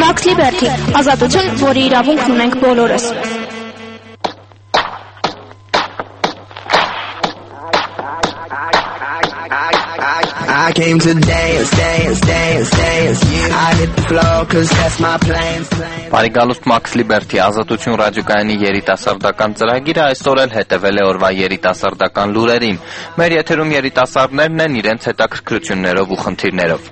Max Liberty, ազատություն, որի իրավունքն ունենք բոլորս։ I came to dance, dance, dance, dance. I hit the floor cause that's my plan. Բարիգալուստ Max Liberty ազատություն ռադիոկայանի երիտասարդական ծրագիրը այսօր էլ հետևել է օրվա երիտասարդական լուրերին։ Մեր եթերում երիտասարդներն են իրենց հետաքրքրություններով ու խնդիրներով։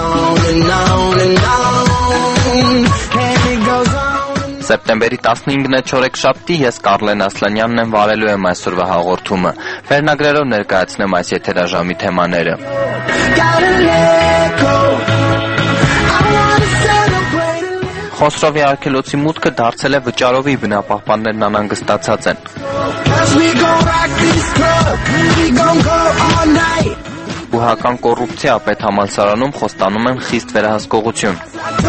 Սեպտեմբերի 15-ն է չորեքշաբթի, ես Կարլեն Ասլանյանն եմ վարելու եմ այսօրվա հաղորդումը։ Վերնագրերով ներկայացնեմ այս եթերաժամի թեմաները։ Խոսրովի արգելոցի մուտքը դարձել է վճարովի, բնապահպաններն անհանգստացած են։ Բուհական կոռուպցիա պետհամալսարանում խոստանում են խիստ վերահսկողություն։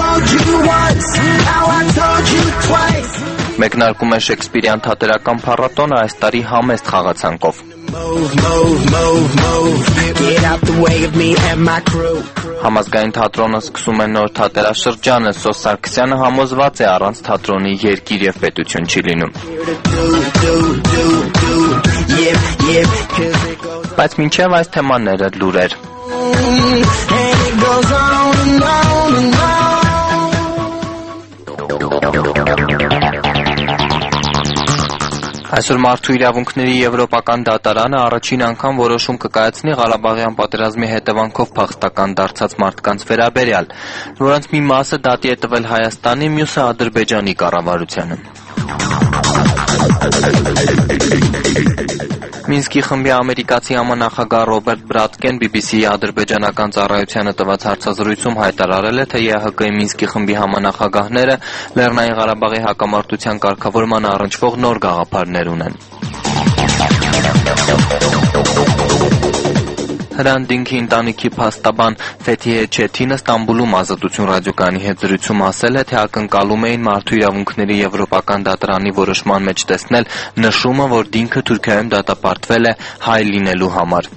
Մեկնարկում է Շեքսպիրյան թատերական փառատոնը այս տարի համեստ խաղացանկով։ Համազգային թատրոնը սկսում է նոր թատերաշրջանը, Սոս Սարգսյանը համոզված է առանց թատրոնի երկիր եւ պետություն չի լինում։ Բայց մինչև այս թեմաները լուրեր։ Այսօր Մարդու իրավունքների եվրոպական դատարանը առաջին անգամ որոշում կկայացնի Ղարաբաղյան պատերազմի հետևանքով փախստական դարձած մարդկանց վերաբերյալ, որոնց մի մասը դատի է տվել Հայաստանի, մյուսը Ադրբեջանի կառավարությանը։ Մինսկի խմբի ամերիկացի համանախագահ Ռոբերտ Բրատկեն BBC-ի ադրբեջանական ծառայությանը տված հարցազրույցում հայտարարել է, թե ԵԱՀԿ-ի Մինսկի խմբի համանախագահները Լեռնային Ղարաբաղի հակամարտության կարգավորման առնչվող նոր գաղափարներ ունեն։ Հրանտինքի ընտանիքի փաստաբան Ֆեթիհե Չեթինը Ստամբուլում ազատություն ռադիոկայանի հետ զրույցում ասել է, թե ակնկալում էին Մարդու իրավունքների եվրոպական դատարանի որոշման մեջ տեսնել նշումը, որ դինքը Թուրքիայում դատապարտվել է հայ լինելու համար։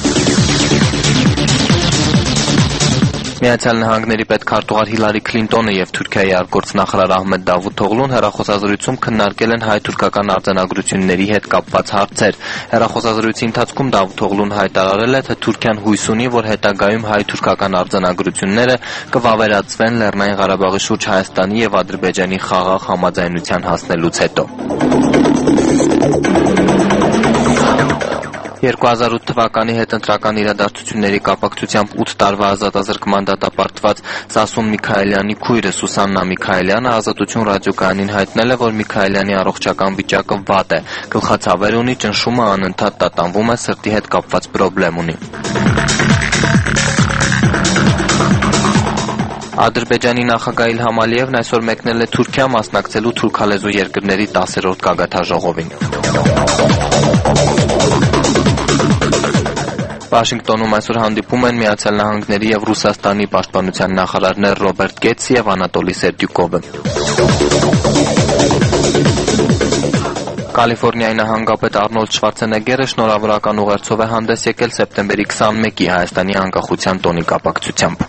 Միացյալ Նահանգների պետքարտուղար Հիլարի Քլինտոնը եւ Թուրքիայի արտգործնախարար Ահմեդ Դավութօղլուն հեռախոսազրույցում քննարկել են հայ-թուրքական արձանագրությունների հետ կապված հարցեր։ Հեռախոսազրույցի ընթացքում Դավութօղլուն հայտարարել է, թե Թուրքիան հույս ունի, որ հետագայում հայ-թուրքական արձանագրությունները կվավերացվեն Լեռնային Ղարաբաղի շուրջ Հայաստանի եւ Ադրբեջանի խաղաղ համաձայնության հասնելուց հետո։ 2008 թվականի հետընտրական իրադարձությունների կապակցությամբ 8 տարվա ազատազրկման դատապարտված Սասուն Միքայելյանի քույրը Սուսաննա Միքայելյանը ազատություն ռադիոկայանին հայտնել է, որ Միքայելյանի առողջական վիճակը վատ է, գլխացավեր ունի, ճնշումը անընդհատ տատանվում է, սրտի հետ կապված պրոբլեմ ունի։ Ադրբեջանի նախագահ Իլհամ Ալիևն այսօր մեկնել է Թուրքիա մասնակցելու թուրքալեզու երկրների 10-րդ գագաթաժողովին։ Վաշինգտոնում այսօր հանդիպում են Միացյալ Նահանգների եւ Ռուսաստանի պաշտպանության նախարարներ Ռոբերտ Գետսը եւ Անատոլի Սերդյուկովը։ Կալիֆոռնիայի նահանգապետ Արնոլդ Շվարցենեգերը շնորհավորական ուղերձով է հանդես եկել սեպտեմբերի 21-ի Հայաստանի անկախության տոնի կապակցությամբ։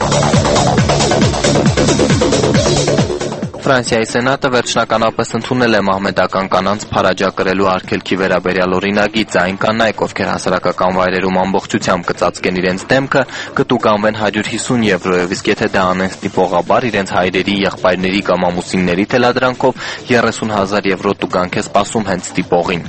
Ֆրանսիայի սենատը վերջնականապես ընդունել է մահմեդական կանանց փարաջա կրելու արգելքի վերաբերյալ օրինագիծ, այն կանայք, ովքեր հասարակական վայրերում ամբողջությամբ կծածկեն իրենց դեմքը, կտուգանվեն 150 եվրոյով, իսկ եթե դա անեն ստիպողաբար իրենց հայրերի, եղբայրների կամ ամուսինների թելադրանքով, 30,000 եվրո տուգանք է սպասում հենց ստիպողին։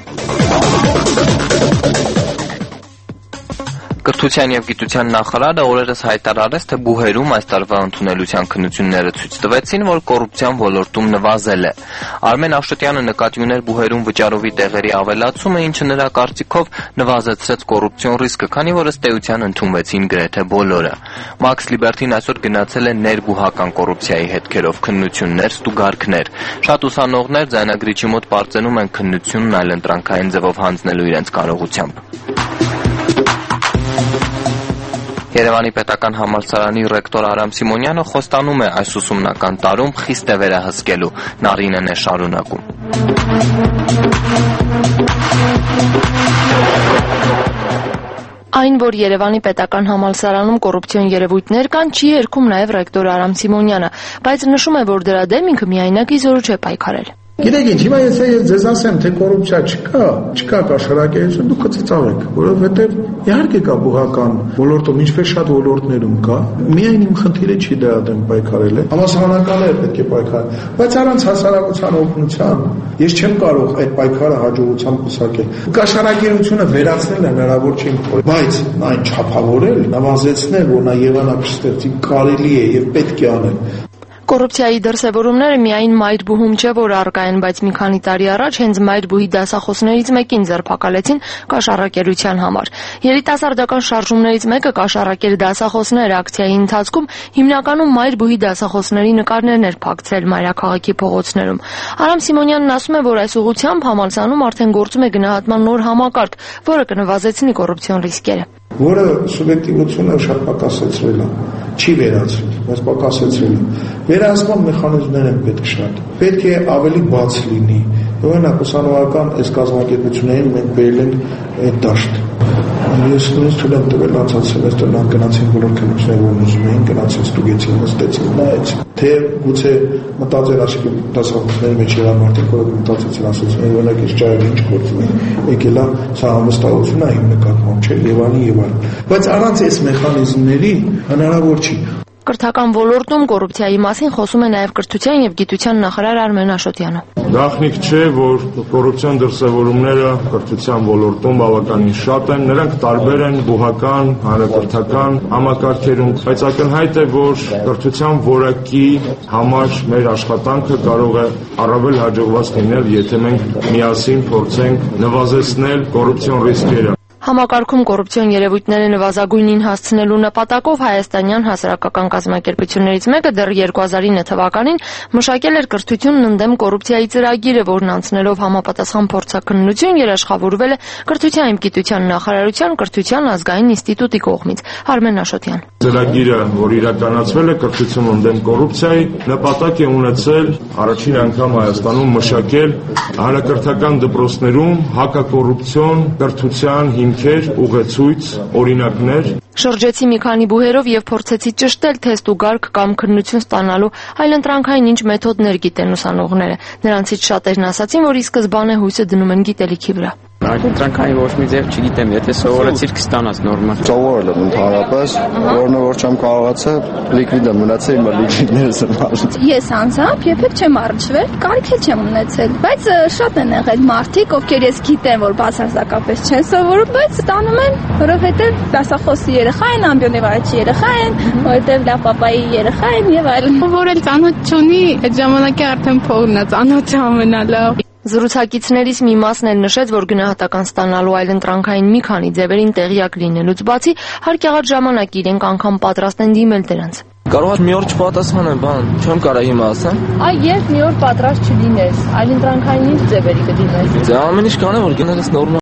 Կրթության եւ գիտության նախարարը օրերս հայտարարեց, թե բուհերում այս տարվա ընդունելության քննությունները ցույց տվեցին, որ կոռուպցիան ոլորտում նվազել է։ Արմեն Աշոտյանը նկատի ուներ բուհերում վճարովի տեղերի ավելացումը, ինչը նրա կարծիքով նվազեցրեց կոռուպցիոն ռիսկը, քանի որ ըստ էության ընդունվեցին գրեթե բոլորը։ Max Liberty-ն այսօր գնացել է ներբուհական կոռուպցիայի հետքերով քննություններ, ստուգարքներ։ Շատ ուսանողներ ձայնագրիչի մոտ պարծենում են քննությունն այլընտրանքային ձևով հանձնելու իրենց կարողությամբ։ Երևանի պետական համալսարանի ռեկտոր Արամ Սիմոնյանը խոստանում է այս ուսումնական տարում խիստ է վերահսկելու, Նարինեն է շարունակում։ Այն, որ Երևանի պետական համալսարանում կոռուպցիոն երևույթներ կան, չի երգում նաև ռեկտոր Արամ Սիմոնյանը, բայց նշում է, որ դրա դեմ ինքը միայնակի զորու չէ պայքարել։ Գիտեք ինչ, հիմա ես ձեզ ասեմ, թե կոռուպցիա չկա կաշառակերություն, դուք կծիծաղեք, որովհետև իհարկե կա բուհական ոլորտում, ինչպես շատ ոլորտներում կա, միայն իմ խնդիրը չի դրա դեմ պայքարել է, համասարանականները պետք է պայքարեն, բայց առանց հասարակության օգնության ես չեմ կարող այդ պայքարը հաջողությամբ կուսակել։ Կաշառակերությունը վերացնել հնարավոր չի, բայց այն չափավորել, նվազեցնել, որ նա եղանակստեղծի կարելի է եւ պետք է անել։ Կոռուպցիայի դրսևորումները միայն Մայրբուհում չէ, որ առկա են, բայց մի քանի տարի առաջ հենց Մայրբուհի դասախոսներից մեկին ձերբակալեցին կաշառակերության համար։ Երիտասարդական շարժումներից մեկը կաշառակեր դասախոսներ ակցիայի ընթացքում հիմնականում Մայրբուհի դասախոսների նկարներն էր փակցրել մայրաքաղաքի փողոցներում։ Արամ Սիմոնյանն ասում է, որ այս ուղղությամբ համալսարանում արդեն գործում է գնահատման նոր համակարգ, որը կնվազեցնի կոռուպցիոն ռիսկերը։ Որը սուբյեկտիվությունը շատ պակասեցրել է, չի վերացրել, բայց պակասեցրել է։ Վերահսկման մեխանիզմներ են պետք շատ։ Պետք է ավելի բաց լինի։ Օրինակ, ուսանողական այս կազմակերպություններին մենք բերել ենք այդ դաշտ։ Ես նույնիսկ թույլ եմ տվել անցած սեմեստր նրանք գնացին բոլոր քննությունները, որ ուզում էին, գնացին ստուգեցին, նստեցին, նայեցին։ Թե գուցե մտածել ասի դասախոսների մեջ եղան մարդիկ, որոնք մտածեցին, ասացին, օրինակ այս ճայրը ինչ գործում է, եկել է սա համստահություն է իմ նկատմամբ, չէ, եւ այլն։ Բայց առանց այս մեխանիզմների հնարավոր չի։ Կրթական ոլորտում կոռուպցիայի մասին խոսում է նաև կրթության եւ գիտության նախարար Արմեն Աշոտյանը։ Գաղտնիք չէ, որ կոռուպցիոն դրսևորումները կրթության ոլորտում բավականին շատ են, նրանք տարբեր են բուհական, հանրակրթական համակարգերում, բայց ակնհայտ է, որ կրթության որակի համար մեր աշխատանքը կարող է առավել հաջողված լինել, եթե մենք միասին փորձենք նվազեցնել կոռուպցիոն ռիսկերը։ Համակարգում կոռուպցիոն երևույթները նվազագույնին հասցնելու նպատակով հայաստանյան հասարակական կազմակերպություններից մեկը դեռ 2009 թվականին մշակել էր կրթությունն ընդդեմ կոռուպցիայի ծրագիրը, որն անցնելով համապատասխան փորձաքննություն երաշխավորվել է կրթության եւ գիտության նախարարության կրթության ազգային ինստիտուտի կողմից։ Արմեն Աշոտյան։ Ծրագիրը, որ իրականացվել է կրթություն ընդդեմ կոռուպցիայի, նպատակ է ունեցել առաջին անգամ Հայաստանում մշակել հանրակրթական դպրոցներում հակակոռուպցիոն կրթության ուղեցույց, օրինակներ։ Շրջեցի մի քանի բուհերով եւ փորձեցի ճշտել թե ստուգարք կամ քննություն ստանալու այլընտրանքային ինչ մեթոդներ գիտեն ուսանողները։ Նրանցից շատերն ասացին, որ ի սկզբանե հույսը դնում են գիտելիքի վրա։ Այլընտրանքային ոչ մի ձև չգիտեմ, եթե սովորեցիր կստանաս նորմալ։ Սովորել եմ ընդհանրապես, որն որ չեմ կարողացել, լիկվիդը մնացել, իմ լիկվիդներս եմ արել։ Ես անձամբ երբեք չեմ առնչվել, կարիք էլ չեմ ունեցել, բայց շատ են եղել մարդիկ, ովքեր ես գիտեմ, որ բացարձակապես չեն սովորում, բայց ստանում են, որովհետև դասախոսի երեխա են, ամբիոնեվարիչի երեխա են, որովհետև լավ պապայի երեխա են եւ այլն։ Սովորել ծանոթ չունի, այդ ժամանակի արդեն փողն է, ծանոթը ամենալավ։ Զրուցակիցներից մի մասն էլ նշեց, որ գնահատական ստանալու այլընտրանքային մի քանի ձևերին տեղյակ լինելուց բացի, հարկ եղած ժամանակ իրենք անգամ պատրաստ են դիմել դրանց։ Կարող է մի օր չպատասխանեմ, բան, չեմ կարող հիմա ասեմ։ Այ երբ մի օր պատրաստ չլինես, այլընտրանքային ինչ ձևերի կդիմես։ Դե ամեն ինչ կանեմ, որ գնալս նորմալ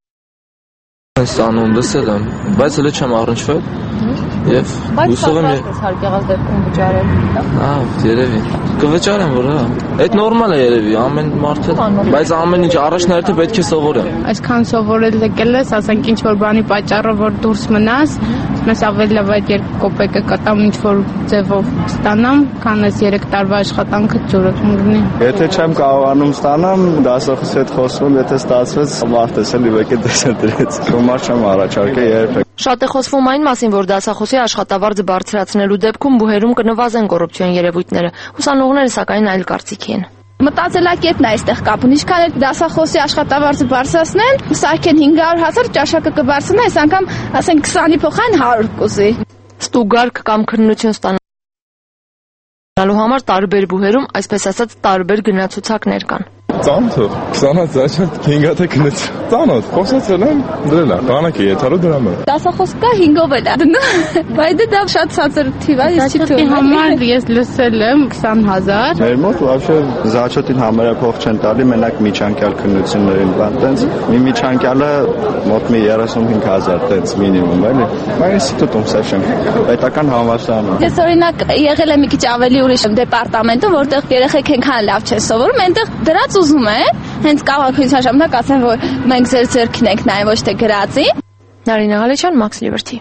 ստանում, լսել եմ, բայց հələ չեմ առնչվել։ Եվ հուսով եմ հարկ եղած դեպքում վճարել։ Երևի։ Կվճարեմ, որ հա։ Այդ նորմալ է երևի, ամեն մարդը, բայց ամեն ինչ առաջնահերթը պետք է սովորեմ։ Այսքան սովորել եկել ես, ասենք ինչ որ բանի պատճառը որ դուրս մնաս, ես ավելի լավ այդ 2 կոպեկը կտամ ինչ որ ձևով ստանամ, քան այս 3 տարվա աշխատանքը ջուրը կմտնի։ Եթե չեմ կարողանում ստանամ, դասախոսի հետ խոսում, եթե ստացվեց, մարդես էլի եկե դեսենտրեց։ Գումար չեմ առաջարկել երբեք։ Շատ է խոսվում այն մասին, որ դասախոսի աշխատավարձը բարձրացնելու դեպքում բուհերում կնվազեն կոռուպցիոն երևույթները։ Ուսանողները սակայն այլ կարծիքի են։ Մտածելակետն է այստեղ կապ ունի, ինչքան էլ դասախոսի աշխատավարձը բարձրացնեն, սարքեն 500,000, ճաշակը կբարձրանա, այս անգամ ասենք 20-ի փոխարեն 100 կուզի։ Ստուգարք կամ քննություն ստանալու համար տարբեր բուհերում, այսպես ասած, տարբեր գնացուցակներ կան։ Ծանոթ, 20 զաչատ 5 հատ քնեց։ Ծանոթ, խոսացել եմ, դրել է, բանակի եթարու դրամ է։ Դասախոս կա 5-ով էլ է դնում։ Բայց դա շատ ցածր թիվ է, ես չի թվում։ Համար ես լսել եմ 20,000։ Մեր մոտ вообще զաչոտին համարյա փող չեն տալի, մենակ միջանկյալ քննություններին, բան տենց մի միջանկյալը մոտ մի 35,000 տենց մինիմում էլի։ Մեր ինստիտուտում սեշն պետական համալսարանում։ Ես օրինակ եղել եմ մի քիչ ավելի ուրիշ դեպարտամենտում, որտեղ երեխեք այնքան լավ չեն սովորում, այնտեղ դրած ուզում է, հենց կավակույցան ժամանակ ասեն, որ մենք ձեր ձեռքին ենք նայ ոչ թե գրածի։ Նարինե Ղալեչյան, Max Liberty։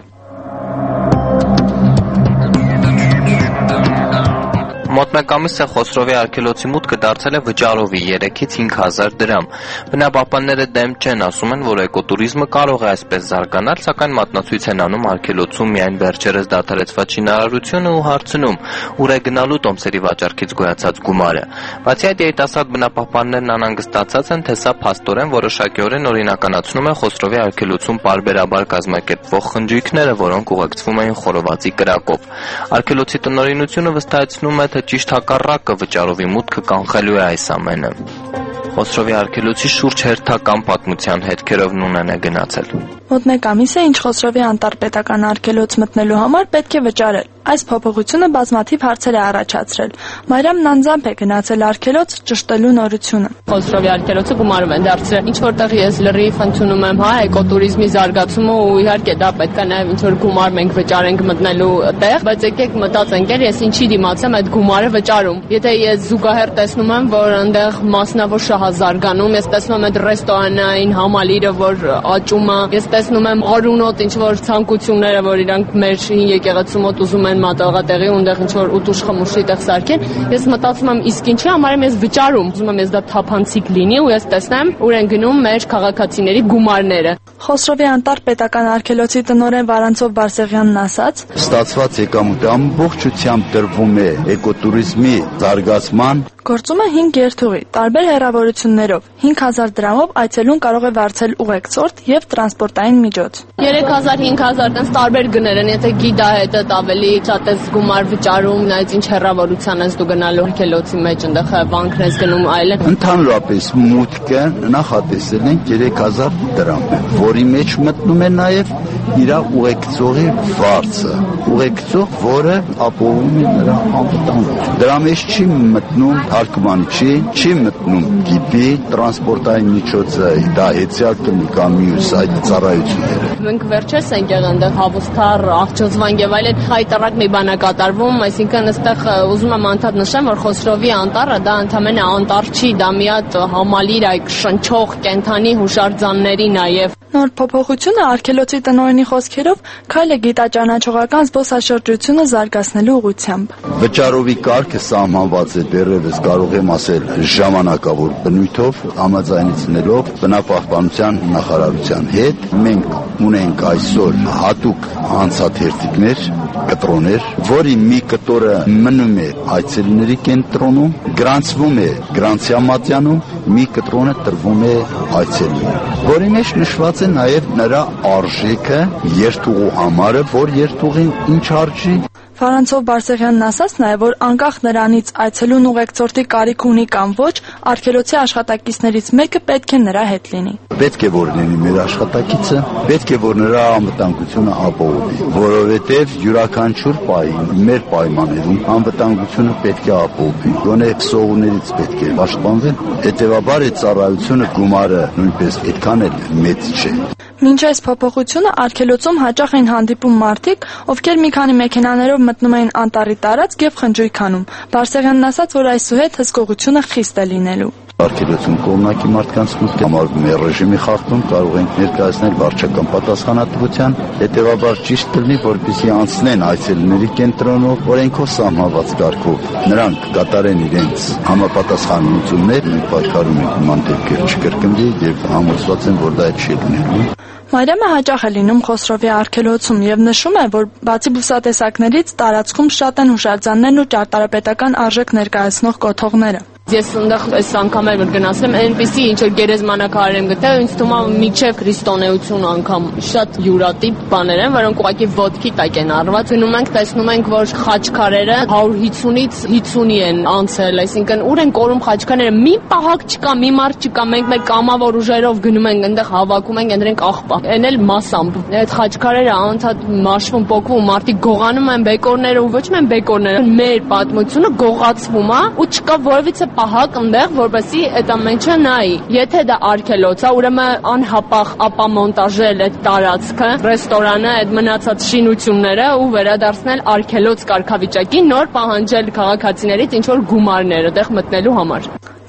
Մոտ մեկ ամիս է Խոսրովի արգելոցի մուտքը դարձել է վճարովի 3-ից 5,000 դրամ։ Բնապահպանները դեմ չեն, ասում են, որ էկոտուրիզմը կարող է այսպես զարգանալ, սակայն մատնացույց են անում արգելոցում միայն վերջերս դադարեցված շինարարությունը ու հարցնում՝ ուր է գնալու տոմսերի վաճառքից գոյացած գումարը։ Բացի այդ, երիտասարդ բնապահպաններն անհանգստացած են, թե սա փաստորեն որոշակիորեն օրինականացնում է Խոսրովի արգելոցում պարբերաբար կազմակերպվող խնջույքները, որոնք ուղեկցվում էին խորովածի կրակով։ Արգելոցի տնօրինությունը վստահեցնում է, թե ճիշտ հակառակը վճարովի մուտքը կանխելու է այս ամենը։ Խոսրովի արգելոցի շուրջ հերթական պատմության հետքերով նույնն է գնացել։ Մոտ մեկ ամիս է, ինչ Խոսրովի անտառպետական արգելոց մտնելու համար պետք է վճարել։ Այս փոփոխությունը բազմաթիվ հարցեր է առաջացրել։ Մարիամն անձամբ է գնացել արգելոց ճշտելու նորությունը։ Խոսրովի արգելոցը գումարով են դարձրել։ Ինչ որտեղ ես լրիվ ընդունում եմ, էկոտուրիզմի զարգացումը ու իհարկե դա պետք է նաև ինչ որ գումար մենք վճարենք մտնելու տեղ, բայց եկեք մտածենք, ես ինչի դիմացեմ այդ գումարը վճարում։ Եթե ես զուգահեռ տեսնում եմ, որ այնտեղ մասնավոր շահ զարգանում, ես տեսնում եմ այդ ռեստորանային համալիրը, որ աճում է, ես տեսնում եմ արունոտ ինչ որ ցանկությունները, որ իրանք մեր եկեղեցու մոտ ուզում են մատաղատեղի ունդեղ ինչ որ ուտուշ խմուշի տեղ սարքեն, ես մտածում եմ իսկ ինչի համար եմ ես վճարում, ուզում եմ ես դա թափանցիկ լինի ու ես տեսնեմ ուր են գնում մեր քաղաքացիների գումարները։ Խոսրովի անտառպետական արգելոցի տնօրեն Վարանցով Բարսեղյանն ասաց. Ստացված եկամուտը ամբողջությամբ տրվում է էկոտուրիզմի զարգացման։ Գործում է 5 երթուղի, տարբեր հեռավորություններով, 5000 դրամով այցելուն կարող է վարձել ուղեկցորդ եւ տրանսպորտային միջոց։ 3000-5000 տենց տարբեր գներ են, եթե գիդա հետը ավելի շատ ես գումար վճարում, նայած ինչ հեռավորության ես դու գնալու արգելոցի մեջ, այնտեղ բանկն ես գնում այլն։ Ընդհանրապես մուտքը նախատեսել են 3000 դրամ, որի մեջ մտնում է նաեւ իր ուղեկցողի վարձը, ուղեկցող, որը ապահովում է նրա անվտանգությունը։ Դրա մեջ չի մտնում հարկմանիչի, չի մտնում գիպի, տրանսպորտային միջոցը, դա հեծյալ կլինի կամ մյուս այդ ծառայությունները։ Մենք վերջերս ենք եղել այնտեղ Հավուստար, Աղջոզվան եւ այլն հայտարարակ մի բան է կատարվում, այսինքն այստեղ ուզում եմ անդադ նշեմ, որ Խոսրովի անտառը դա ընդամենը անտառ չի, դա մի հատ համալիր այ շնչող կենթանի հուշարձանների նաեւ։ Նոր փոփոխությունը արգելոցի տնօրենի խոսքերով քայլ է գիտաճանաչողական զբոսաշրջությունը զարգացնելու ուղղությամբ։ Վճարովի կարգը սահմանված է դեռևս կարող եմ ասել ժամանակավոր բնույթով, համաձայնեցնելով բնապահպանության նախարարության հետ։ Մենք ունենք այսօր հատուկ հանցաթերթիկներ, կտրոններ, որի մի կտորը մնում է այցելուների կենտրոնում, գրանցվում է Գրանցիամատյանում, մի կտրոնը տրվում է այցելուին, որի մեջ նշված է նաև նրա արժեքը, երթուղու համարը, որ երթուղին ինչ արժի։ Վարանցով Բարսեղյանն ասաց նաև, որ անկախ նրանից այցելուն ուղեկցորդի կարիք ունի կամ ոչ, արգելոցի աշխատակիցներից մեկը պետք է նրա հետ լինի։ Պետք է որ լինի մեր աշխատակիցը, պետք է որ նրա անվտանգությունը ապահովի, որովհետև յուրաքանչյուր պահին մեր պայմաններում անվտանգությունը պետք է ապահովի, գոնե սողուներից պետք է պաշտպանվել, հետևաբար այդ ծառայությունը գումարը նույնպես այդքան էլ մեծ չէ։ Մինչ այս փոփոխությունը արգելոցում հաճախ էին հանդիպում մարդիկ, ովքեր մի քանի մեքենաներով մտնում էին անտառի տարածք եւ խնջույք անում։ Բարսեղյանն ասաց, որ այսուհետ հսկողությունը խիստ է լինելու։ Արգելոցում կողմնակի մարդկանց մուտքը համարվում է ռեժիմի խախտում, կարող ենք ներկայացնել վարչական պատասխանատվության, հետևաբար ճիշտ կլինի, որպեսզի անցնեն այցելուների կենտրոնով օրենքով սահմանված կարգով, նրանք կատարեն իրենց համապատասխանություններ, մենք պայքարում ենք նման դեպքեր չկրկնվի եւ համոզված եմ, որ դա չի լինելու։ Մարիամը հաճախ է լինում Խոսրովի արգելոցում եւ նշում է, որ բացի բուսատեսակներից տարածքում շատ են հուշարձաններն ու ճարտարապետական արժեք ներկայացնող կոթողները։ Ես այնտեղ այս անգամ էլ գնացել եմ, այնպեսի ինչ որ գերեզմանակահար եմ գտել, ինձ թվում է միջև քրիստոնեություն անգամ շատ յուրատիպ բաներ են, որոնք ուղղակի ոտքի տակ են առված։ Գնում ենք, տեսնում ենք, որ խաչքարերը 150-ից 50-ի են անցել, այսինքն ուր են կորում խաչքարները, մի պահակ չկա, մի մարդ չկա, մենք մեր կամավոր ուժերով գնում ենք այնտեղ հավաքում ենք, ընտրենք աղբա։ Այն էլ մասամբ։ Այդ խաչքարերը անընդհատ մաշվում, պոկվում, մարդիկ գողանում են բեկորները ու ոչ միայն բեկորները, մեր պատմությունը գողացվում է ու չկա որևիցե պահակ այնտեղ, որպեսզի այդ ամենը նայի։ Եթե դա արգելոց է, ուրեմն անհապաղ ապամոնտաժել այդ տարածքը, ռեստորանը, այդ մնացած շինությունները ու վերադարձնել արգելոց կարգավիճակի, նոր պահանջել քաղաքացիներից ինչ որ գումարներ այդտեղ մտնելու համար։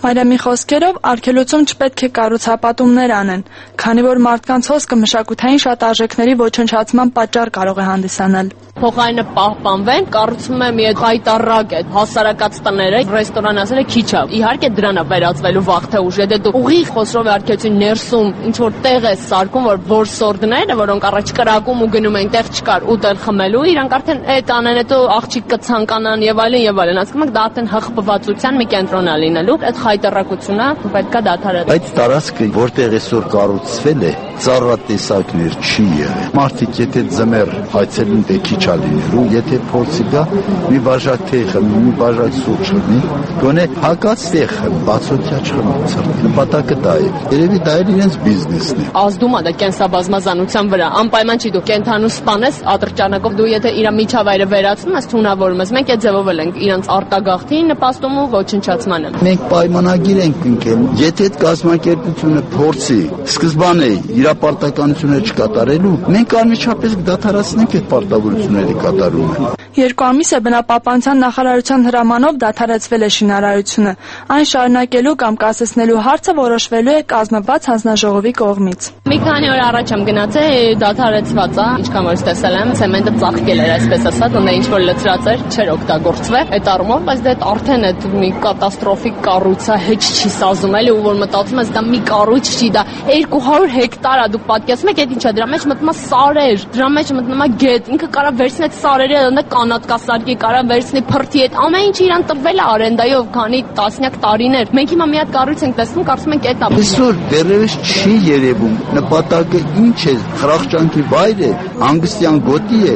Մարիամի խոսքերով արգելոցում չպետք է կառուցապատումներ անեն, քանի որ մարդկանց հոսքը մշակութային շատ արժեքների ոչնչացման պատճառ կարող է հանդիսանալ։ Փոխարենը պահպանվեն, կառուցում է մի հայտարարակ է հասարակած տները, ռեստորան ասել է քիչ է։ Իհարկե դրան է վերածվելու վաղ թե ուշ, եթե դու ուղիղ Խոսրով արգելոցի ներսում ինչ որ տեղ է սարքում, որ որսորդները, որոնք առաջ կրակում ու գնում են տեղ չկար ուտել խմելու, իրանք արդեն այդ անեն, հետո աղջիկ կցանկանան եւ այլն, ասում եք դա արդեն հղբվածության մի կենտրոն է լինելու, այդ հայտարարությունը պետք է դադարել։ Այդ տարածքը, որտեղ այսօր կառուցվել է, ծառատեսակներ չի եղել։ Մարդիկ եթե ձմեռ այցելուն դե քիչ է լինելու, եթե փորձի գա մի բաժակ թեյ խմի, մի բաժակ սուրճ խմի, գոնե հակած տեղ բացօթյա չխմի։ Նպատակը դա է։ Երևի դա էլ իրենց բիզնեսն է։ Ազդում է դա կենսաբազմազանության վրա։ Անպայման չի դու կենթանու սպանես ատրճանակով, դու եթե իր միջավայրը վերացնում ես, թունավորում ես։ Մենք այդ ձևով ենք իրենց արտագաղթի նպաստում ու ոչնչացմանը։ Մենք պայմանագիր ենք ընկել։ Եթե այդ կազմակերպությունը փորձի սկզբանե իր պարտականությունները չկատարելու, մենք անմիջապես կդադարեցնենք այդ պարտավորությունների կատարումը։ 2 ամիս է բնապահպանության նախարարության հրամանով դադարեցվել է շինարարությունը։ Այն շարունակելու կամ կասեցնելու հարցը որոշվելու է կազմված հանձնաժողովի կողմից։ Մի քանի օր առաջ եմ գնացել, դադարեցված է, ինչքան որ տեսել եմ, ցեմենտը ծաղկել էր, այսպես ասած, ու ինչ որ լցրած էր, չէր օգտագործվել։ Այդ առումով, բայց դա արդեն այդ մի կատաստրոֆիկ կառույց է, հեչ չի սազում, էլի, ու որ մտածում ես դա մի կառույց չի, դա 200 հեկտար է, դուք պատկերացնում եք այդ ինչ է, դրա մեջ մտնում է սարեր, դրա մեջ մտնում է գետ, ինքը կարա վերցնի այդ սարերը, դա կանատ կասարկի, կարա վերցնի փրթի, այդ ամեն ինչ իրան տվել է արենդայով, քանի տասնյակ տարիներ։ Մենք հիմա մի հատ կառույց ենք տեսնում, կարծում ենք այդ է։ Այսօր դեռևս չի երևում նպատակը ինչ է, խրախճանքի վայր է, հանգստյան գոտի է,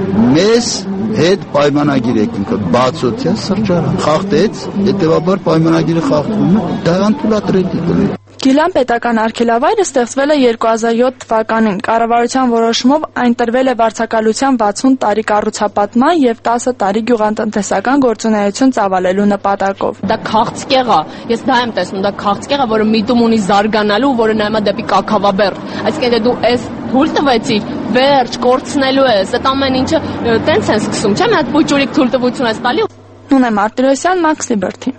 մեզ հետ պայմանագիր եք ընկել, բացօթյա սրճարան, խախտեց, հետևաբար պայմանագիրը խախտվում է, դա անթույլատրելի կլինի։ Գիլան պետական արգելավայրը ստեղծվել է 2007 թվականին։ Կառավարության որոշումով այն տրվել է վարձակալության 60 տարի կառուցապատման եւ 10 տարի գյուղատնտեսական գործունեություն ծավալելու նպատակով։ Դա քաղցկեղ է։ Ես դա եմ տեսնում, դա քաղցկեղ է, որը միտում ունի զարգանալու, որը նայում է դեպի կաքավաբերդ։ Այսինքն եթե դու այս թույլ տվեցիր, վերջ կորցնելու ես, այդ ամեն ինչը տենց են սկսում, չէ՞, մի հատ փուճուրիկ թույլտվություն ես տալի։ Նունե Մարտիրոսյան, Max Liberty։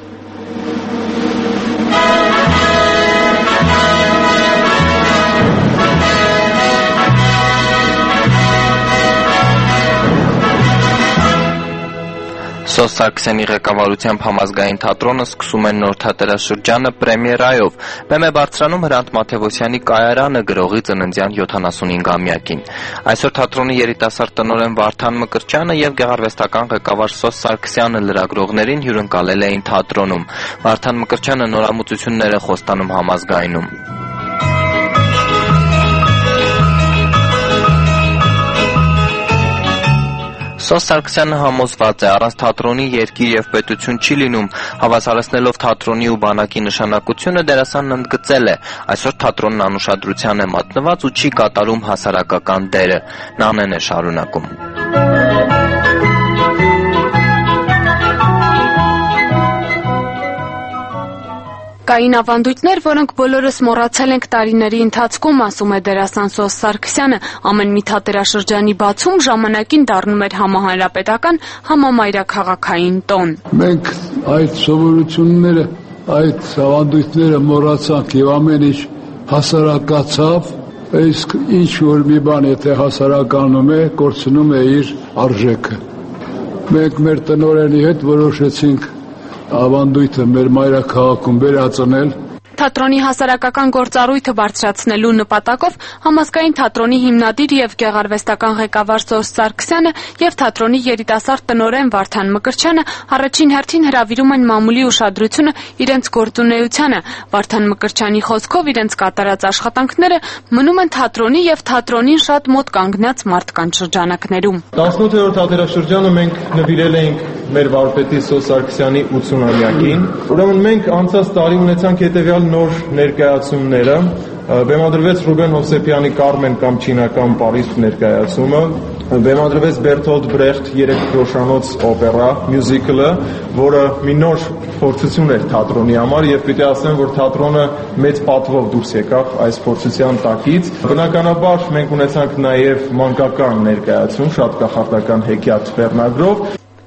Սոս Սարգսյանի ղեկավարությամբ համազգային թատրոնը սկսում է նոր թատերաշրջանը պրեմիերայով։ Բեմ է բարձրանում Հրանտ Մաթևոսյանի կայարանը գրողի ծննդյան 75-ամյակին։ Այսօր թատրոնի երիտասարդ տնօրեն Վարդան Մկրտչյանը եւ գեղարվեստական ղեկավար Սոս Սարգսյանը լրագրողներին հյուրընկալել էին թատրոնում։ Վարդան Մկրտչյանը նորամուծություններ է խոստանում համազգայինում։ Սոս Սարգսյանը համոզված է, առանց թատրոնի երկիր եւ պետություն չի լինում, հավասարեցնելով թատրոնի ու բանակի նշանակությունը դերասանն ընդգծել է, այսօր թատրոնն անուշադրության է մատնված ու չի կատարում հասարակական դերը, նանեն է շարունակում։ Կային ավանդույթներ, որոնք բոլորս մոռացել ենք տարիների ընթացքում, ասում է դերասան Սոս Սարգսյանը, ամեն մի թատերաշրջանի բացում ժամանակին դառնում էր համահանրապետական համամայրաքաղաքային տոն։ Մենք այդ սովորությունները, այդ ավանդույթները մոռացանք եւ ամեն ինչ հասարակացավ, իսկ ինչ որ մի բան եթե հասարականում է, կորցնում է իր արժեքը։ Մենք մեր տնօրենի հետ որոշեցինք ավանդույթը մեր մայրաքաղաքում վերածնել։ Թատրոնի հասարակական գործառույթը բարձրացնելու նպատակով համազգային թատրոնի հիմնադիր եւ գեղարվեստական ղեկավար Սոս Սարգսյանը եւ թատրոնի երիտասարդ տնօրեն Վարդան Մկրտչյանը առաջին հերթին հրավիրում են մամուլի ուշադրությունը իրենց գործունեությանը։ Վարդան Մկրտչյանի խոսքով իրենց կատարած աշխատանքները մնում են թատրոնի եւ թատրոնին շատ մոտ կանգնած մարդկանց շրջանակներում։ 18-րդ թատերաշրջանը մենք նվիրել էինք մեր վարպետի Սոս Սարգսյանի 80-ամյակին։ Ուրեմն մենք անցած տարի ունեցանք հետեւյալ նոր ներկայացումները, բեմադրվեց Ռուբեն Հովսեփյանի Կարմեն կամ Չինական Պարիսպ ներկայացումը, բեմադրվեց Բերթոլդ Բրեխտ 3 դրոշանոց օպերա մյուզիկլը, որը մի նոր փորձություն էր թատրոնի համար եւ պիտի ասեմ, որ թատրոնը մեծ պատվով դուրս եկավ այս փորձության տակից։ Բնականաբար մենք ունեցանք նաեւ մանկական ներկայացում, շատ կախարդական հեքիաթ վերնագրով։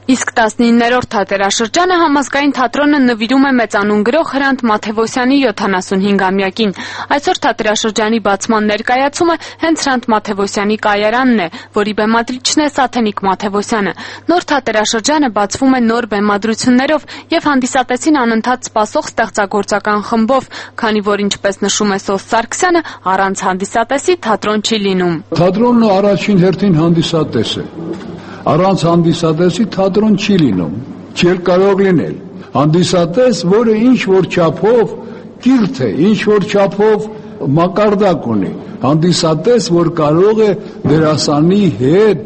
Իսկ 19-րդ թատերաշրջանը համազգային թատրոնը նվիրում է մեծանուն գրող Հրանտ Մաթևոսյանի 75-ամյակին։ Այսօր թատերաշրջանի բացման ներկայացումը հենց Հրանտ Մաթևոսյանի կայարանն է, որի բեմադրիչն է Սաթենիկ Մաթևոսյանը։ Նոր թատերաշրջանը բացվում է նոր բեմադրություններով եւ հանդիսատեսին անընդհատ սպասող ստեղծագործական խմբով, քանի որ ինչպես նշում է Սոս Սարգսյանը, առանց հանդիսատեսի թատրոն չի լինում։ Թատրոնը առաջին հերթին հանդիսատես է։ Առանց հանդիսատեսի թատրոն չի լինում, չի կարող լինել։ Հանդիսատես, որը ինչ-որ չափով կիրթ է, ինչ-որ չափով մակարդակ ունի։ Հանդիսատես, որ կարող է դերասանի հետ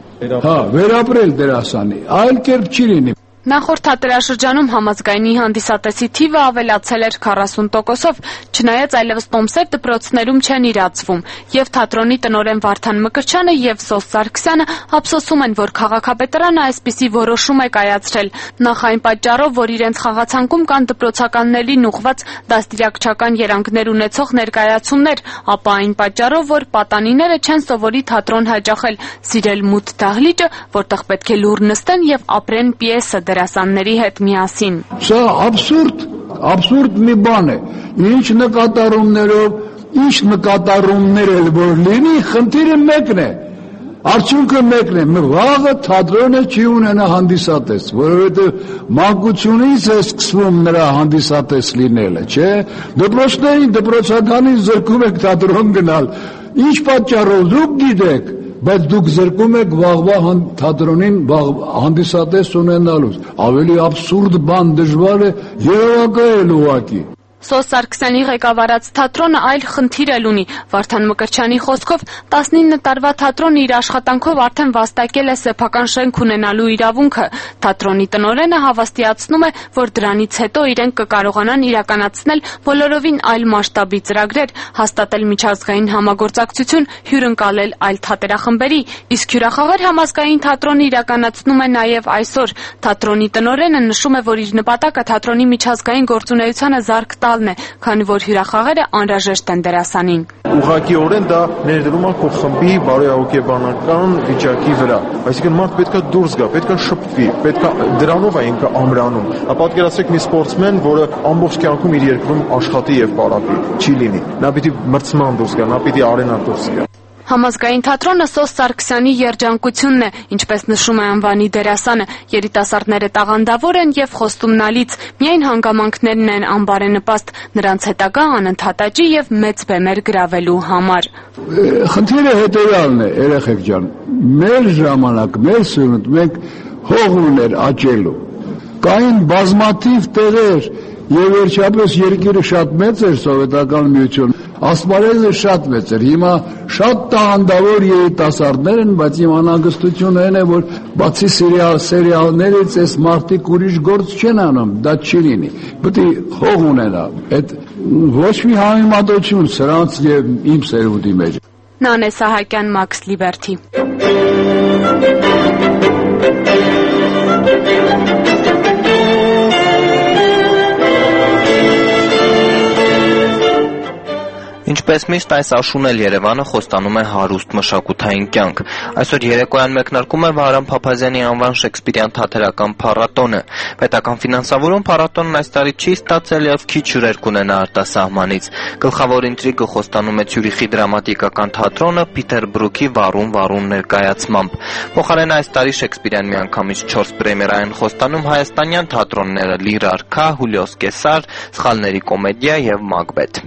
վերապրել դերասանի, այլ կերպ չի լինի։ Նախորդ թատերաշրջանում համազգայնի հանդիսատեսի թիվը ավելացել էր 40%-ով, չնայած այլևս տոմսեր դպրոցներում չեն իրացվում, եւ թատրոնի տնօրեն Վարդան Մկրտչյանը եւ Սոս Սարգսյանը ափսոսում են, որ քաղաքապետարանը այսպիսի որոշում է կայացրել, նախ այն պատճառով, որ իրենց խաղացանկում կան դպրոցականներին ուղղված դաստիարակչական երանգներ ունեցող ներկայացումներ, ապա այն պատճառով, որ պատանիները չեն սովորի թատրոն հաճախել, սիրել մութ դահլիճը, որտեղ պետք է լուռ նստեն եւ ապրեն պիեսը դերասանների հետ միասին։ Սա абսուրդ մի բան է։ Ինչ նկատառումներով, ինչ նկատառումներ էլ որ լինի, խնդիրը մեկն է։ Արդյունքը մեկն է։ Վաղը թատրոնը չի ունենա հանդիսատես, որովհետև մանկությունից է սկսվում նրա հանդիսատես լինելը, չէ՞։ Դպրոցներին, դպրոցականին զրկում եք թատրոն գնալ։ Ինչ պատճառով դուք գիտեք, բայց դուք զրկում եք վաղվա թատրոնին հանդիսատես ունենալուց։ Ավելի абսուրդ բան դժվար է երևակայել ուղղակի։ Սոս Սարգսյանի ղեկավարած թատրոնը այլ խնդիր էլ ունի։ Վարդան Մկրտչյանի խոսքով 19 տարվա թատրոնը իր աշխատանքով արդեն վաստակել է սեփական շենք ունենալու իրավունքը։ Թատրոնի տնօրենը հավաստիացնում է, որ դրանից հետո իրենք կկարողանան իրականացնել բոլորովին այլ մասշտաբի ծրագրեր, հաստատել միջազգային համագործակցություն, հյուրընկալել այլ թատերախմբերի, իսկ հյուրախաղեր համազգային թատրոնը իրականացնում է նաև այսօր։ Թատրոնի տնօրենը նշում է, որ իր նպատակը թատրոնի միջազգային գործունեությանը զարկ տալն է, քանի որ հյուրախաղերը անհրաժեշտ են դերասանին։ Ուղղակիորեն դա ներդրում է քո խմբի բարոյահոգեբանական վիճակի վրա։ Այսինքն մարդ պետքա դուրս գա, պետքա շփվի, պետքա դրանով է ինքը ամրանում։ Պատկերացրեք մի սպորտսմեն, որը ամբողջ կյանքում իր երկրում աշխատի եւ պարապի, չի լինի։ Նա պիտի մրցման դուրս գա, նա պիտի արենա դուրս գա։ Համազգային թատրոնը Սոս Սարգսյանի երջանկությունն է, ինչպես նշում է անվանի դերասանը, երիտասարդները տաղանդավոր են եւ խոստումնալից, միայն հանգամանքներն են անբարենպաստ, նրանց հետագա անընդհատ աճի եւ մեծ բեմեր գրավելու համար։ Խնդիրը հետեւյալն է, երեխեք ջան, մեր ժամանակ, մեր սերունդ մենք հող ուներ աճելու։ Կային բազմաթիվ տեղեր եւ վերջապես երկիրը շատ մեծ էր սովետական միություն։ Ասպարեզը շատ մեծ էր, հիմա շատ տաղանդավոր երիտասարդներ են, բայց իմ անհանգստությունը այն է, որ բացի սերիալներից այս մարդիկ ուրիշ գործ չեն անում, դա չի լինի։ Պետք է հող ունենա, այդ ոչ մի համեմատություն սրանց եւ իմ սերունդի մեջ։ Նանե Սահակյան, Մաքս Լիբերթի։ Ինչպես միշտ այս աշուն էլ Երևանը խոստանում է հարուստ մշակութային կյանք։ Այսօր երեկոյան մեկնարկում է Վահրամ Փափազյանի անվան շեքսպիրյան թատերական փառատոնը։ Պետական ֆինանսավորում փառատոնն այս տարի չի ստացել եւ քիչ հյուրեր կունենա արտասահմանից։ Գլխավոր ինտրիգը խոստանում է Ցյուրիխի դրամատիկական թատրոնը Պիտեր Բրուքի վառուն ներկայացմամբ։ Փոխարեն այս տարի Շեքսպիրյան միանգամից 4 պրեմիերային խոստանում հայաստանյան թատրոնները Լիր արքա, Հուլիոս Կեսար, Սխալների կոմեդիա եւ Մակբեթ։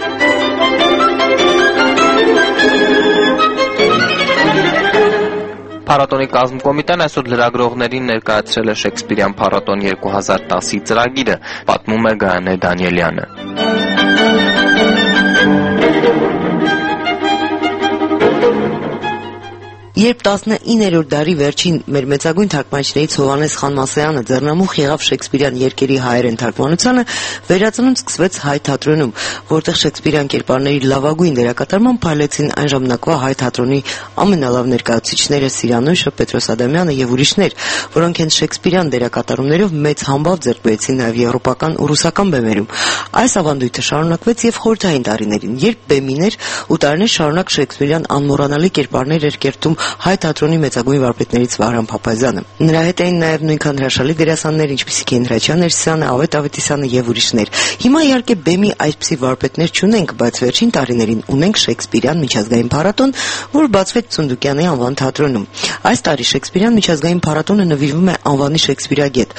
Փառատոնի կազմկոմիտեն այսօր լրագրողներին ներկայացրել է Շեքսպիրյան փառատոն 2010-ի ծրագիրը, պատմում է Գայանե Դանիելյանը։ Երբ 19-րդ դարի վերջին մեր մեծագույն թարգմանիչներից Հովհաննես Խանմասյանը ձեռնամուխ եղավ Շեքսպիրյան երկերի հայերեն թարգմանությանը, վերածնունդ սկսվեց հայ թատրոնում, որտեղ Շեքսպիրյան կերպարների լավագույն դերակատարման փայլեցին այն ժամանակվա հայ թատրոնի ամենալավ ներկայացուցիչները Սիրանույշը, Պետրոս Ադամյանը եւ ուրիշներ, որոնք հենց Շեքսպիրյան դերակատարումներով մեծ համբավ ձեռք բերեցին նաեւ եվրոպական ու ռուսական բեմերում։ Այս ավանդույթը շարունակվեց եւ խորհրդային տարիներին, երբ բեմիներ ու տարիներ շարունակ Շեքսպիրյան անմոռանալի կերպարներ էր կերտում հայ թատրոնի մեծագույն վարպետներից Վահրամ Փափազյանը։ Նրա հետ էին նաև նույնքան հրաշալի դերասաններ, ինչպիսիք են Հրաչյա Ներսիսյանը, Ավետ Ավետիսյանը եւ ուրիշներ։ Հիմա իհարկե բեմի այսպիսի վարպետներ չունենք, բայց վերջին տարիներին ունենք Շեքսպիրյան միջազգային փառատոն, որ բացվեց Ցունդուկյանի անվան թատրոնում։ Այս տարի Շեքսպիրյան միջազգային փառատոնը նվիրվում է անվանի շեքսպիրագետ։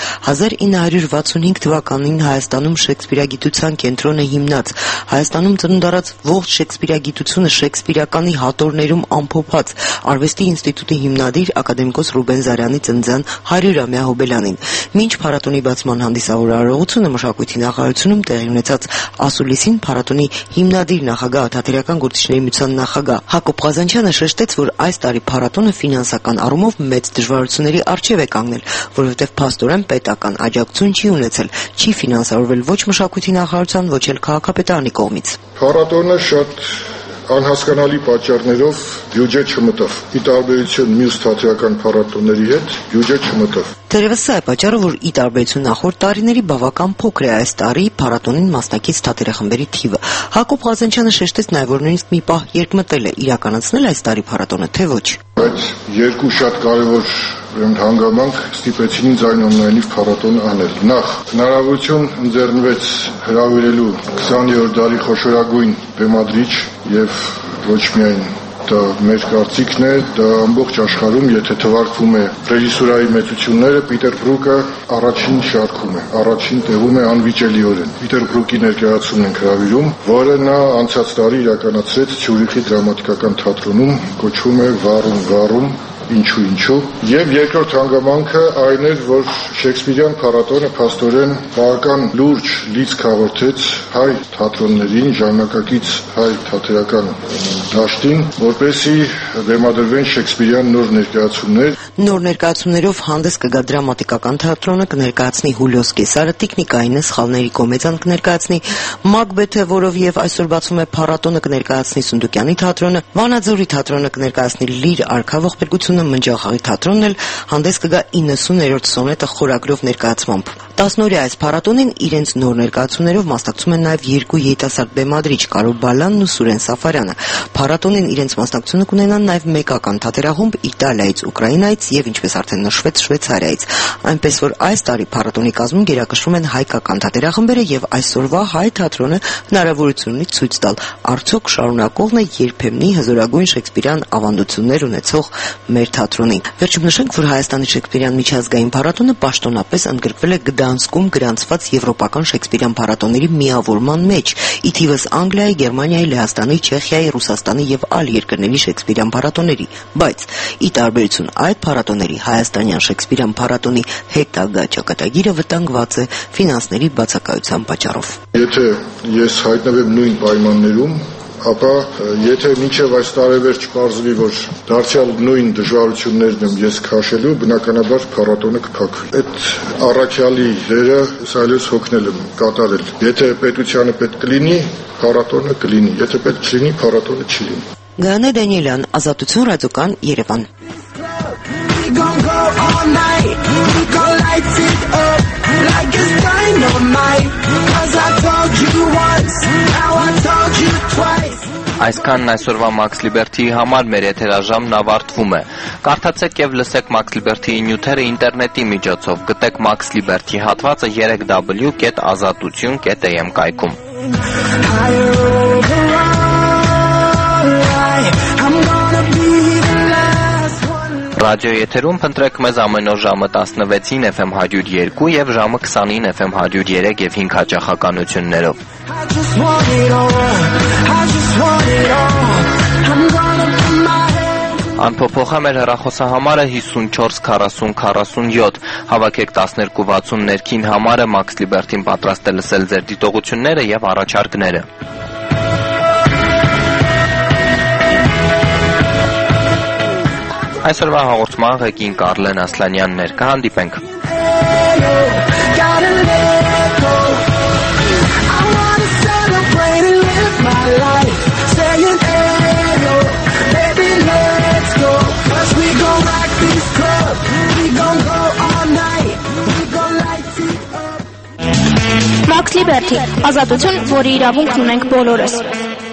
1965 թվականին Հայաստանում շեքսպիրագիտության կենտրոնը հիմնած, Հայաստանում ծնունդ առած ողջ շեքսպիրագիտությունը շեքսպիրականի հատորներում ամփոփած Արվեստի ինստիտուտի հիմնադիր ակադեմիկոս Ռուբեն Զարյանի ծննդյան 100-ամյա հոբելյանին։ Մինչ փառատոնի բացման հանդիսավոր արարողությունը մշակույթի նախարարությունում տեղի ունեցած ասուլիսին փառատոնի հիմնադիր նախագահ Թատերական գործիչների միության նախագահ Հակոբ Ղազանչյանը շեշտեց, որ այս տարի փառատոնը ֆինանսական առումով մեծ դժվարությունների առջև է կանգնել, որովհետև փաստորեն պետական աջակցություն չի ունեցել, չի ֆինանսավորվել ոչ մշակույթի նախարարության, ոչ էլ քաղաքապետարանի կողմից։ Փառատոնը շատ անհասկանալի պատճառներով բյուջե չմտավ։ Ի տարբերություն մյուս թատերական փառատոների հետ բյուջե չմտավ։ Դերևս սա է պատճառը, որ ի տարբերություն նախորդ տարիների բավական փոքր է այս տարի փառատոնին մասնակից թատերախմբերի թիվը։ Հակոբ Ղազանչյանը շեշտեց նաև, որ նույնիսկ մի պահ երկմտել է իրականացնել այս տարի փառատոնը, թե ոչ։ Բայց երկու շատ կարևոր հանգամանք ստիպեցին ինձ այնուամենայնիվ փառատոն անել։ Նախ հնարավորություն ընձեռնվեց հրավիրելու 20-րդ դարի խոշորագույն բեմադրիչ եւ ոչ միայն դա մեր կարծիքն է, դա ամբողջ աշխարհում, եթե թվարկվում է ռեժիսուրայի մեծությունները, Պիտեր Բրուկը առաջին շարքում է, առաջին տեղում է անվիճելիորեն։ Պիտեր Բրուկի ներկայացումն ենք հրավիրում, որը նա անցած տարի իրականացրեց Ցյուրիխի դրամատիկական թատրոնում, կոչվում է Վառում, ինչու եւ երկրորդ հանգամանքը այն էր, որ Շեքսպիրյան փառատոնը փաստորեն բավական լուրջ լիցք հաղորդեց հայ թատրոններին, ժամանակակից հայ թատերական դաշտին, որպեսզի բեմադրվեն Շեքսպիրյան նոր ներկայացումներ։ Նոր ներկայացումներով հանդես կգա դրամատիկական թատրոնը, կներկայացնի Հուլիոս Կեսարը, Տիկնիկայինը, Սխալների կոմեդիան կներկայացնի, Մակբեթը, որով եւ այսօր բացվում է փառատոնը, կներկայացնի Սունդուկյանի թատրոնը, Վանաձորի թատրոնը կներկայացնի Լիր արքա ողբերգությունը, Մնջախաղի թատրոնն էլ հանդես կգա 90-րդ սոնետը խորագրով ներկայացմամբ։ 10-օրյա այս փառատոնին իրենց նոր ներկայացումներով մասնակցում են նաև երկու երիտասարդ բեմադրիչ Կարո Բալյանն ու Սուրեն Սաֆարյանը։ Փառատոնին իրենց մասնակցությունը կունենան նաև մեկական թատերախումբ Իտալիայից, Ուկրաինայից եւ ինչպես արդեն նշվեց Շվեյցարիայից։ Այնպես որ այս տարի փառատոնի կազմում գերակշռում են հայկական թատերախմբերը եւ այսօրվա հայ թատրոնը հնարավորություն ունի ցույց տալ արդյոք շարունակողն է երբեմնի հզորագույն շեքսպիրյան ավանդություններ ունեցող մեր թատրոնին։ Վերջում նշենք, որ Հայաստանի Շեքսպիրյան միջազգային փառատոնը պաշտոնապես ընդգրկվել է Գդանսկում գրանցված եվրոպական շեքսպիրյան փառատոների միավորման մեջ, ի թիվս Անգլիայի, Գերմանիայի, Լեհաստանի, Չեխիայի, Ռուսաստանի եւ այլ երկրների շեքսպիրյան փառատոների, բայց ի տարբերություն այդ փառատոների հայաստանյան շեքսպիրյան փառատոնի հետագա ճակատագիրը վտանգված է ֆինանսների բացակայության պատճառով։ Եթե ես հայտնվեմ նույն պայմաններում, ապա եթե մինչև այս տարեվերջ պարզվի, որ դարձյալ նույն դժվարություններն եմ ես քաշելու, բնականաբար փառատոնը կփակվի։ Այդ առաքյալի դերը այլևս հոգնել եմ կատարել։ Եթե պետությանը պետք կլինի, փառատոնը կլինի, եթե պետք չլինի, փառատոնը չի լինի։ Գայանե Դանիելյան, Ազատություն, ռադիոկան, Երևան։ We gon' go all night, we gon' light it up like it's dynamite. 'Cause I told you once, now I told you twice. Այսքանն այսօրվա Max Liberty-ի համար մեր եթերաժամն ավարտվում է։ Կարդացեք եւ լսեք Max Liberty-ի նյութերը ինտերնետի միջոցով։ Գտեք Max Liberty հատվածը 3w.azatutun.am կայքում։ Ռադիո եթերում փնտրեք մեզ ամեն օր ժամը 16-ին FM 102 եւ ժամը 20-ին FM 103 եւ 5 հաճախականություններով։ Անփոփոխ է մեր հեռախոսահամարը 54 40 47, հավաքեք 1260 ներքին համարը Max Liberty-ին պատրաստ է լսել ձեր դիտողությունները եւ առաջարկները։ Այսօրվա հաղորդման ղեկին Կարլեն Ասլանյանն էր, կհանդիպենք։ Max Liberty, ազատություն, որի իրավունքն ունենք բոլորս։